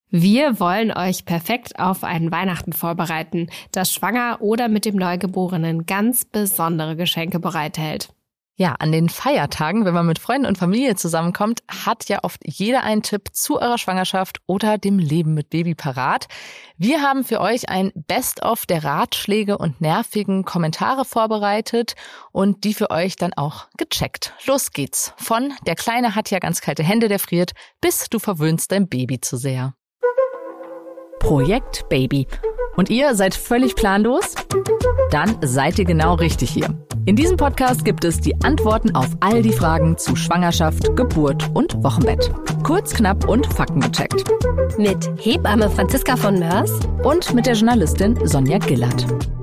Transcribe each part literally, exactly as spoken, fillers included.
Wir wollen euch perfekt auf einen Weihnachten vorbereiten, das schwanger oder mit dem Neugeborenen ganz besondere Geschenke bereithält. Ja, an den Feiertagen, wenn man mit Freunden und Familie zusammenkommt, hat ja oft jeder einen Tipp zu eurer Schwangerschaft oder dem Leben mit Baby parat. Wir haben für euch ein Best-of der Ratschläge und nervigen Kommentare vorbereitet und die für euch dann auch gecheckt. Los geht's. Von der Kleine hat ja ganz kalte Hände, der friert, bis du verwöhnst dein Baby zu sehr. Projekt Baby. Und ihr seid völlig planlos? Dann seid ihr genau richtig hier. In diesem Podcast gibt es die Antworten auf all die Fragen zu Schwangerschaft, Geburt und Wochenbett. Kurz, knapp und faktengecheckt. Mit Hebamme Franziska von Mörs und mit der Journalistin Sonja Gillert.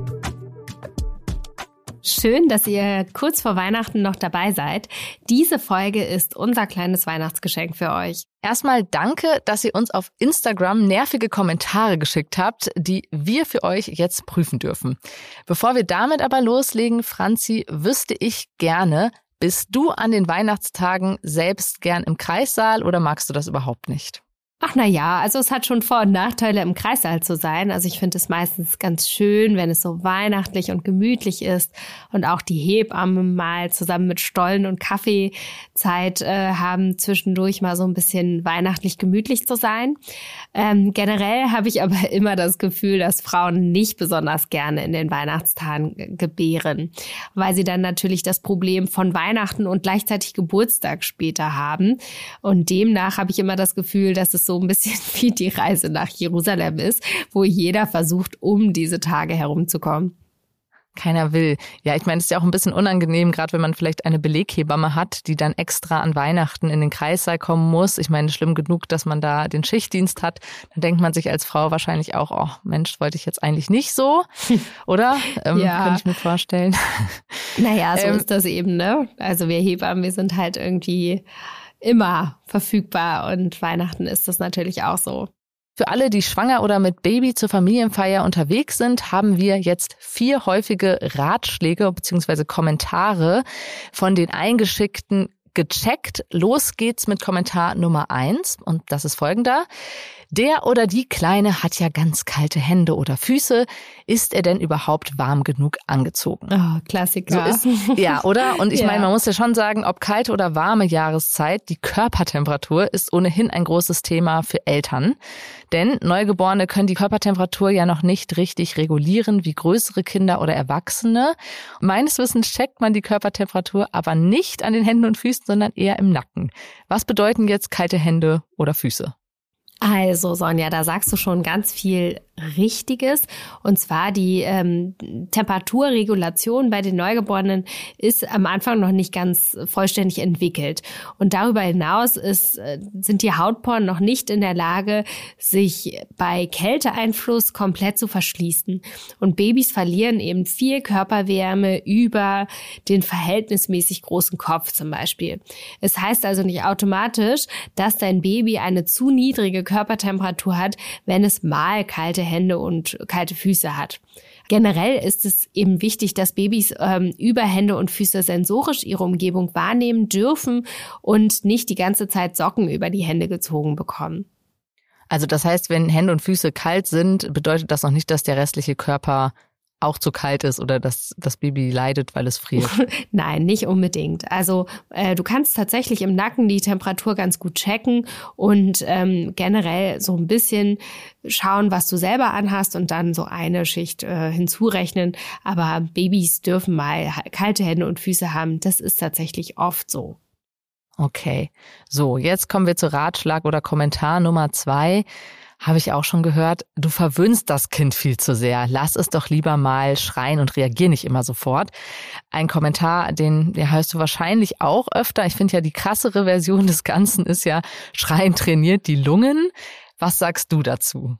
Schön, dass ihr kurz vor Weihnachten noch dabei seid. Diese Folge ist unser kleines Weihnachtsgeschenk für euch. Erstmal danke, dass ihr uns auf Instagram nervige Kommentare geschickt habt, die wir für euch jetzt prüfen dürfen. Bevor wir damit aber loslegen, Franzi, wüsste ich gerne, bist du an den Weihnachtstagen selbst gern im Kreissaal oder magst du das überhaupt nicht? Ach na ja, also es hat schon Vor- und Nachteile, im Kreissaal zu sein. Also ich finde es meistens ganz schön, wenn es so weihnachtlich und gemütlich ist und auch die Hebammen mal zusammen mit Stollen und Kaffee Zeit äh, haben, zwischendurch mal so ein bisschen weihnachtlich gemütlich zu sein. Ähm, generell habe ich aber immer das Gefühl, dass Frauen nicht besonders gerne in den Weihnachtstagen gebären, weil sie dann natürlich das Problem von Weihnachten und gleichzeitig Geburtstag später haben. Und demnach habe ich immer das Gefühl, dass es so ein bisschen wie die Reise nach Jerusalem ist, wo jeder versucht, um diese Tage herumzukommen. Keiner will. Ja, ich meine, es ist ja auch ein bisschen unangenehm, gerade wenn man vielleicht eine Beleghebamme hat, die dann extra an Weihnachten in den Kreissaal kommen muss. Ich meine, schlimm genug, dass man da den Schichtdienst hat. Dann denkt man sich als Frau wahrscheinlich auch, oh Mensch, wollte ich jetzt eigentlich nicht so, oder? Ähm, ja. Könnte ich mir vorstellen. Naja, so ähm, ist das eben, ne? Also wir Hebammen, wir sind halt irgendwie immer verfügbar und Weihnachten ist das natürlich auch so. Für alle, die schwanger oder mit Baby zur Familienfeier unterwegs sind, haben wir jetzt vier häufige Ratschläge bzw. Kommentare von den Eingeschickten gecheckt. Los geht's mit Kommentar Nummer eins und das ist folgender. Der oder die Kleine hat ja ganz kalte Hände oder Füße. Ist er denn überhaupt warm genug angezogen? Oh, Klassiker. So ist, ja, oder? Und ich ja. meine, man muss ja schon sagen, ob kalte oder warme Jahreszeit, die Körpertemperatur ist ohnehin ein großes Thema für Eltern. Denn Neugeborene können die Körpertemperatur ja noch nicht richtig regulieren wie größere Kinder oder Erwachsene. Meines Wissens checkt man die Körpertemperatur aber nicht an den Händen und Füßen, sondern eher im Nacken. Was bedeuten jetzt kalte Hände oder Füße? Also Sonja, da sagst du schon ganz viel Richtiges. Und zwar die ähm, Temperaturregulation bei den Neugeborenen ist am Anfang noch nicht ganz vollständig entwickelt. Und darüber hinaus ist, sind die Hautporen noch nicht in der Lage, sich bei Kälteeinfluss komplett zu verschließen. Und Babys verlieren eben viel Körperwärme über den verhältnismäßig großen Kopf zum Beispiel. Es heißt also nicht automatisch, dass dein Baby eine zu niedrige Körpertemperatur hat, wenn es mal kalte Hände und kalte Füße hat. Generell ist es eben wichtig, dass Babys ähm, über Hände und Füße sensorisch ihre Umgebung wahrnehmen dürfen und nicht die ganze Zeit Socken über die Hände gezogen bekommen. Also das heißt, wenn Hände und Füße kalt sind, bedeutet das noch nicht, dass der restliche Körper auch zu kalt ist oder dass das Baby leidet, weil es friert? Nein, nicht unbedingt. Also äh, du kannst tatsächlich im Nacken die Temperatur ganz gut checken und ähm, generell so ein bisschen schauen, was du selber anhast und dann so eine Schicht äh, hinzurechnen. Aber Babys dürfen mal kalte Hände und Füße haben. Das ist tatsächlich oft so. Okay, so jetzt kommen wir zu Ratschlag oder Kommentar Nummer zwei. Habe ich auch schon gehört, du verwöhnst das Kind viel zu sehr. Lass es doch lieber mal schreien und reagier nicht immer sofort. Ein Kommentar, den, den hörst du wahrscheinlich auch öfter. Ich finde ja, die krassere Version des Ganzen ist ja, Schreien trainiert die Lungen. Was sagst du dazu?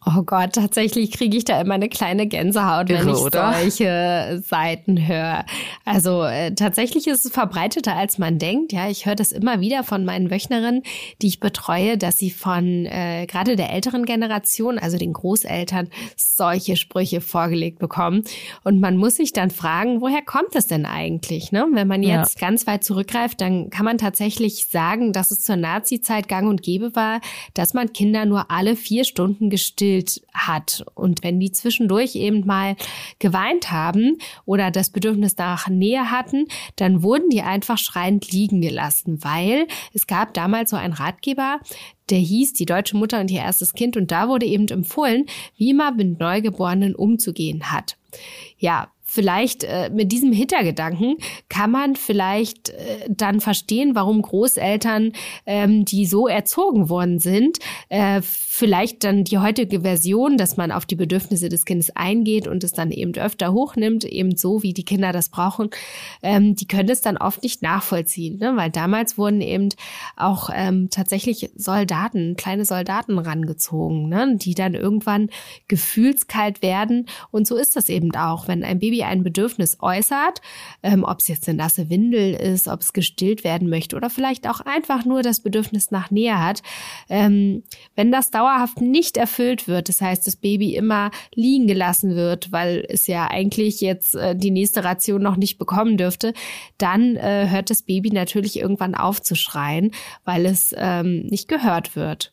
Oh Gott, tatsächlich kriege ich da immer eine kleine Gänsehaut, wenn ich oder? solche Seiten höre. Also äh, tatsächlich ist es verbreiteter, als man denkt. Ja, ich höre das immer wieder von meinen Wöchnerinnen, die ich betreue, dass sie von äh, gerade der älteren Generation, also den Großeltern, solche Sprüche vorgelegt bekommen. Und man muss sich dann fragen, woher kommt es denn eigentlich? Ne? Wenn man jetzt ja. ganz weit zurückgreift, dann kann man tatsächlich sagen, dass es zur Nazi-Zeit gang und gäbe war, dass man Kinder nur alle vier Stunden gestillt hat. Und wenn die zwischendurch eben mal geweint haben oder das Bedürfnis nach Nähe hatten, dann wurden die einfach schreiend liegen gelassen, weil es gab damals so einen Ratgeber, der hieß Die deutsche Mutter und ihr erstes Kind, und da wurde eben empfohlen, wie man mit Neugeborenen umzugehen hat. Ja, vielleicht äh, mit diesem Hintergedanken kann man vielleicht äh, dann verstehen, warum Großeltern, ähm, die so erzogen worden sind, äh, vielleicht dann die heutige Version, dass man auf die Bedürfnisse des Kindes eingeht und es dann eben öfter hochnimmt, eben so, wie die Kinder das brauchen, ähm, die können es dann oft nicht nachvollziehen, ne? Weil damals wurden eben auch ähm, tatsächlich Soldaten, kleine Soldaten rangezogen, ne? Die dann irgendwann gefühlskalt werden, und so ist das eben auch, wenn ein Baby ein Bedürfnis äußert, ähm, ob es jetzt eine nasse Windel ist, ob es gestillt werden möchte oder vielleicht auch einfach nur das Bedürfnis nach Nähe hat. Ähm, wenn das dauerhaft nicht erfüllt wird, das heißt, das Baby immer liegen gelassen wird, weil es ja eigentlich jetzt äh, die nächste Ration noch nicht bekommen dürfte, dann äh, hört das Baby natürlich irgendwann auf zu schreien, weil es ähm, nicht gehört wird.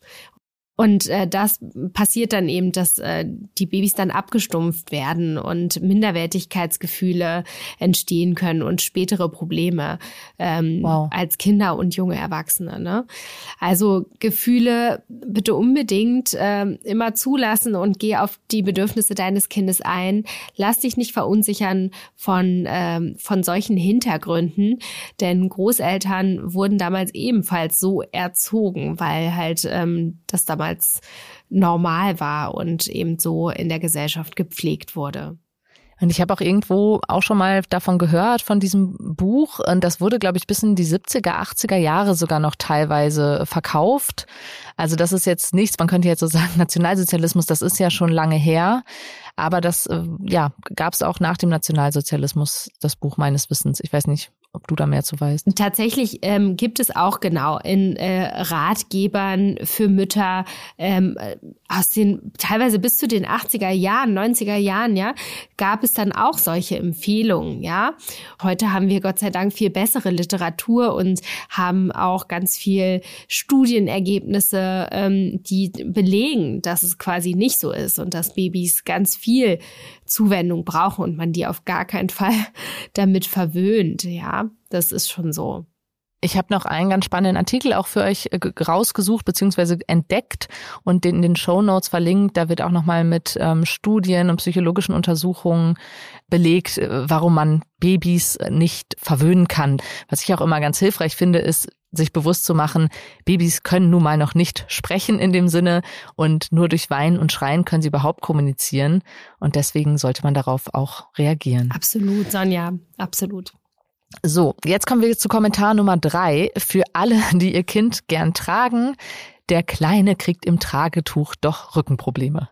Und äh, das passiert dann eben, dass äh, die Babys dann abgestumpft werden und Minderwertigkeitsgefühle entstehen können und spätere Probleme ähm, wow. als Kinder und junge Erwachsene. Ne? Also Gefühle bitte unbedingt äh, immer zulassen und geh auf die Bedürfnisse deines Kindes ein. Lass dich nicht verunsichern von äh, von solchen Hintergründen, denn Großeltern wurden damals ebenfalls so erzogen, weil halt ähm, das damals als normal war und eben so in der Gesellschaft gepflegt wurde. Und ich habe auch irgendwo auch schon mal davon gehört, von diesem Buch. Und das wurde, glaube ich, bis in die siebziger, achtziger Jahre sogar noch teilweise verkauft. Also das ist jetzt nichts, man könnte jetzt so sagen, Nationalsozialismus, das ist ja schon lange her. Aber das ja, gab es auch nach dem Nationalsozialismus, das Buch meines Wissens. Ich weiß nicht, ob du da mehr zu weißt. Tatsächlich ähm, gibt es auch genau in äh, Ratgebern für Mütter ähm, aus den teilweise bis zu den achtziger Jahren, neunziger Jahren, ja, gab es dann auch solche Empfehlungen, ja. Heute haben wir Gott sei Dank viel bessere Literatur und haben auch ganz viel Studienergebnisse, ähm, die belegen, dass es quasi nicht so ist und dass Babys ganz viel Zuwendung brauchen und man die auf gar keinen Fall damit verwöhnt, ja. Das ist schon so. Ich habe noch einen ganz spannenden Artikel auch für euch rausgesucht bzw. entdeckt und den in den Shownotes verlinkt. Da wird auch nochmal mit ähm, Studien und psychologischen Untersuchungen belegt, warum man Babys nicht verwöhnen kann. Was ich auch immer ganz hilfreich finde, ist, sich bewusst zu machen, Babys können nun mal noch nicht sprechen in dem Sinne und nur durch Weinen und Schreien können sie überhaupt kommunizieren. Und deswegen sollte man darauf auch reagieren. Absolut, Sonja, absolut. So, jetzt kommen wir zu Kommentar Nummer drei. Für alle, die ihr Kind gern tragen, der Kleine kriegt im Tragetuch doch Rückenprobleme.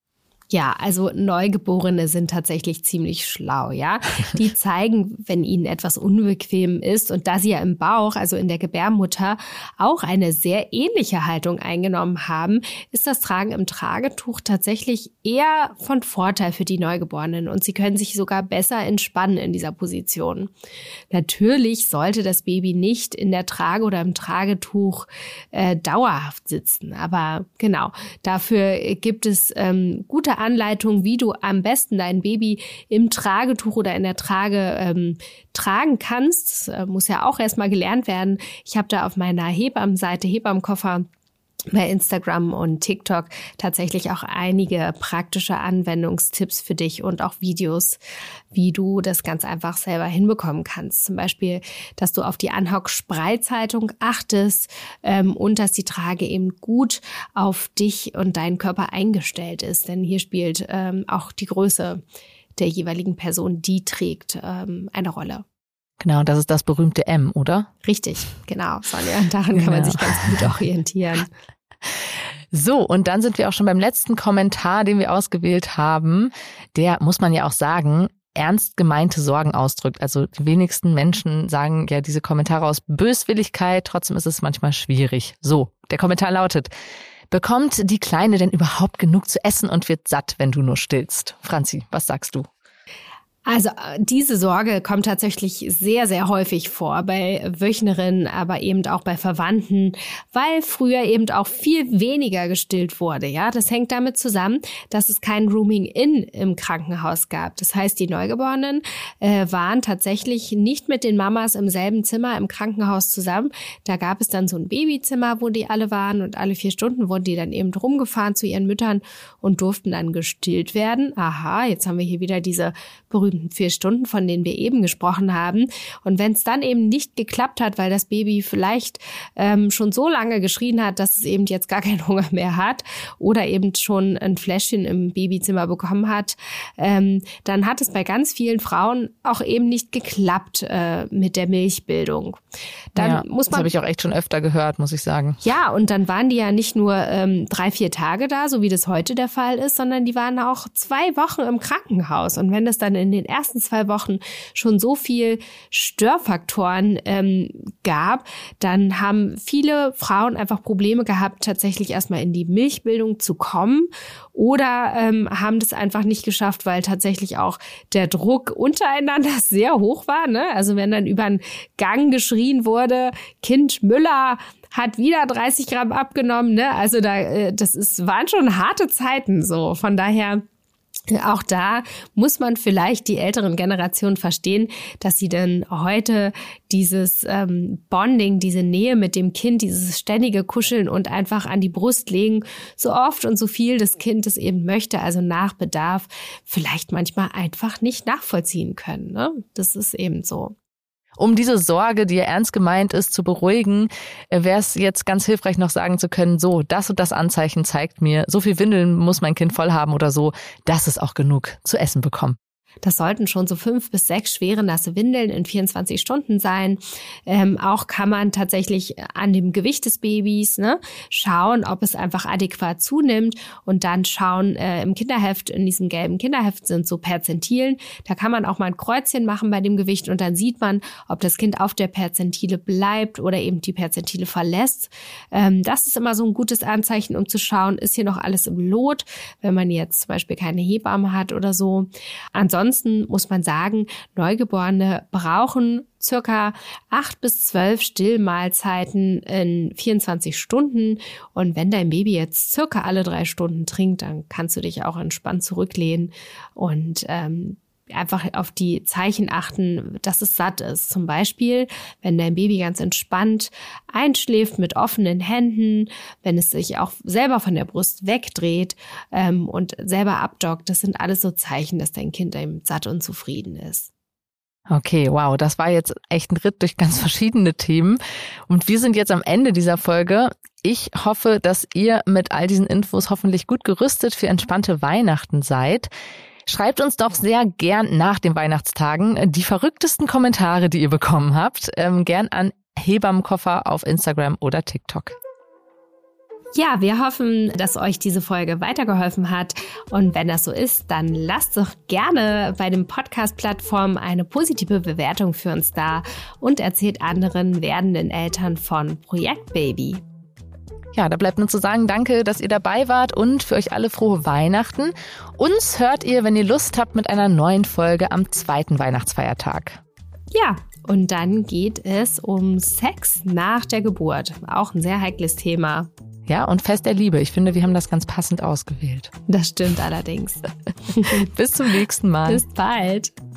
Ja, also Neugeborene sind tatsächlich ziemlich schlau, ja. Die zeigen, wenn ihnen etwas unbequem ist. Und da sie ja im Bauch, also in der Gebärmutter, auch eine sehr ähnliche Haltung eingenommen haben, ist das Tragen im Tragetuch tatsächlich eher von Vorteil für die Neugeborenen. Und sie können sich sogar besser entspannen in dieser Position. Natürlich sollte das Baby nicht in der Trage oder im Tragetuch äh, dauerhaft sitzen. Aber genau, dafür gibt es ähm, gute Anleitung, wie du am besten dein Baby im Tragetuch oder in der Trage ähm, tragen kannst. Das äh, muss ja auch erstmal gelernt werden. Ich habe da auf meiner Hebammenseite, Hebammenkoffer, bei Instagram und TikTok tatsächlich auch einige praktische Anwendungstipps für dich und auch Videos, wie du das ganz einfach selber hinbekommen kannst. Zum Beispiel, dass du auf die Anhock-Spreizhaltung achtest ähm, und dass die Trage eben gut auf dich und deinen Körper eingestellt ist. Denn hier spielt ähm, auch die Größe der jeweiligen Person, die trägt, ähm, eine Rolle. Genau, das ist das berühmte M, oder? Richtig, genau, Sonja. Daran genau. kann man sich ganz gut orientieren. So, und dann sind wir auch schon beim letzten Kommentar, den wir ausgewählt haben. Der, muss man ja auch sagen, ernst gemeinte Sorgen ausdrückt. Also die wenigsten Menschen sagen ja diese Kommentare aus Böswilligkeit. Trotzdem ist es manchmal schwierig. So, der Kommentar lautet: Bekommt die Kleine denn überhaupt genug zu essen und wird satt, wenn du nur stillst? Franzi, was sagst du? Also diese Sorge kommt tatsächlich sehr, sehr häufig vor bei Wöchnerinnen, aber eben auch bei Verwandten, weil früher eben auch viel weniger gestillt wurde. Ja, das hängt damit zusammen, dass es kein Rooming-In im Krankenhaus gab. Das heißt, die Neugeborenen äh, waren tatsächlich nicht mit den Mamas im selben Zimmer im Krankenhaus zusammen. Da gab es dann so ein Babyzimmer, wo die alle waren, und alle vier Stunden wurden die dann eben rumgefahren zu ihren Müttern und durften dann gestillt werden. Aha, jetzt haben wir hier wieder diese berühmten vier Stunden, von denen wir eben gesprochen haben. Und wenn es dann eben nicht geklappt hat, weil das Baby vielleicht ähm, schon so lange geschrien hat, dass es eben jetzt gar keinen Hunger mehr hat oder eben schon ein Fläschchen im Babyzimmer bekommen hat, ähm, dann hat es bei ganz vielen Frauen auch eben nicht geklappt äh, mit der Milchbildung. Dann ja, muss man, das habe ich auch echt schon öfter gehört, muss ich sagen. Ja, und dann waren die ja nicht nur ähm, drei, vier Tage da, so wie das heute der Fall ist, sondern die waren auch zwei Wochen im Krankenhaus. Und wenn es dann in den ersten zwei Wochen schon so viel Störfaktoren ähm, gab, dann haben viele Frauen einfach Probleme gehabt, tatsächlich erstmal in die Milchbildung zu kommen, oder ähm, haben das einfach nicht geschafft, weil tatsächlich auch der Druck untereinander sehr hoch war, ne? Also wenn dann über den Gang geschrien wurde, Kind Müller hat wieder dreißig Gramm abgenommen, ne? Also da, äh, das ist, waren schon harte Zeiten so. Von daher, auch da muss man vielleicht die älteren Generationen verstehen, dass sie dann heute dieses ähm, Bonding, diese Nähe mit dem Kind, dieses ständige Kuscheln und einfach an die Brust legen, so oft und so viel das Kind es eben möchte, also nach Bedarf, vielleicht manchmal einfach nicht nachvollziehen können, ne? Das ist eben so. Um diese Sorge, die ja ernst gemeint ist, zu beruhigen, wäre es jetzt ganz hilfreich, noch sagen zu können, so, das und das Anzeichen zeigt mir, so viel Windeln muss mein Kind voll haben oder so, dass es auch genug zu essen bekommt. Das sollten schon so fünf bis sechs schwere nasse Windeln in vierundzwanzig Stunden sein. Ähm, auch kann man tatsächlich an dem Gewicht des Babys ne, schauen, ob es einfach adäquat zunimmt, und dann schauen, äh, im Kinderheft, in diesem gelben Kinderheft sind so Perzentilen. Da kann man auch mal ein Kreuzchen machen bei dem Gewicht, und dann sieht man, ob das Kind auf der Perzentile bleibt oder eben die Perzentile verlässt. Ähm, das ist immer so ein gutes Anzeichen, um zu schauen, ist hier noch alles im Lot, wenn man jetzt zum Beispiel keine Hebamme hat oder so. Ansonsten Ansonsten muss man sagen, Neugeborene brauchen circa acht bis zwölf Stillmahlzeiten in vierundzwanzig Stunden. Und wenn dein Baby jetzt circa alle drei Stunden trinkt, dann kannst du dich auch entspannt zurücklehnen und ähm, einfach auf die Zeichen achten, dass es satt ist. Zum Beispiel, wenn dein Baby ganz entspannt einschläft mit offenen Händen, wenn es sich auch selber von der Brust wegdreht ähm, und selber abdockt. Das sind alles so Zeichen, dass dein Kind eben satt und zufrieden ist. Okay, wow, das war jetzt echt ein Ritt durch ganz verschiedene Themen. Und wir sind jetzt am Ende dieser Folge. Ich hoffe, dass ihr mit all diesen Infos hoffentlich gut gerüstet für entspannte Weihnachten seid. Schreibt uns doch sehr gern nach den Weihnachtstagen die verrücktesten Kommentare, die ihr bekommen habt. Ähm, gern an Hebammenkoffer auf Instagram oder TikTok. Ja, wir hoffen, dass euch diese Folge weitergeholfen hat. Und wenn das so ist, dann lasst doch gerne bei den Podcast-Plattformen eine positive Bewertung für uns da und erzählt anderen werdenden Eltern von Projekt Baby. Ja, da bleibt nur zu sagen, danke, dass ihr dabei wart, und für euch alle frohe Weihnachten. Uns hört ihr, wenn ihr Lust habt, mit einer neuen Folge am zweiten Weihnachtsfeiertag. Ja, und dann geht es um Sex nach der Geburt. Auch ein sehr heikles Thema. Ja, und Fest der Liebe. Ich finde, wir haben das ganz passend ausgewählt. Das stimmt allerdings. Bis zum nächsten Mal. Bis bald.